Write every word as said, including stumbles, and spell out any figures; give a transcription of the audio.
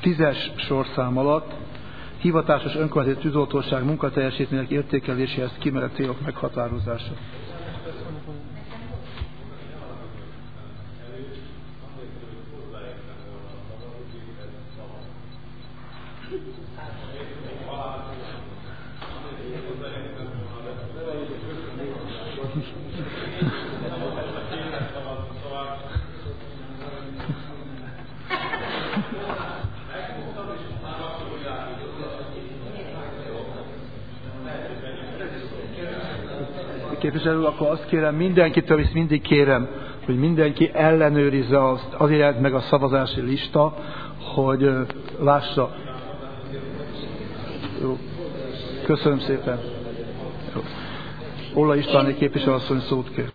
tízes sorszám alatt hivatásos önkormányzati tűzoltóság munkateljesítmények értékeléséhez kimerett célok meghatározása. Képviselő, akkor azt kérem mindenkitől, és mindig kérem, hogy mindenki ellenőrizze azt, azért jelent meg a szavazási lista, hogy lássa. Jó. Köszönöm szépen. Ollai Istváné képviselő asszony szót kér.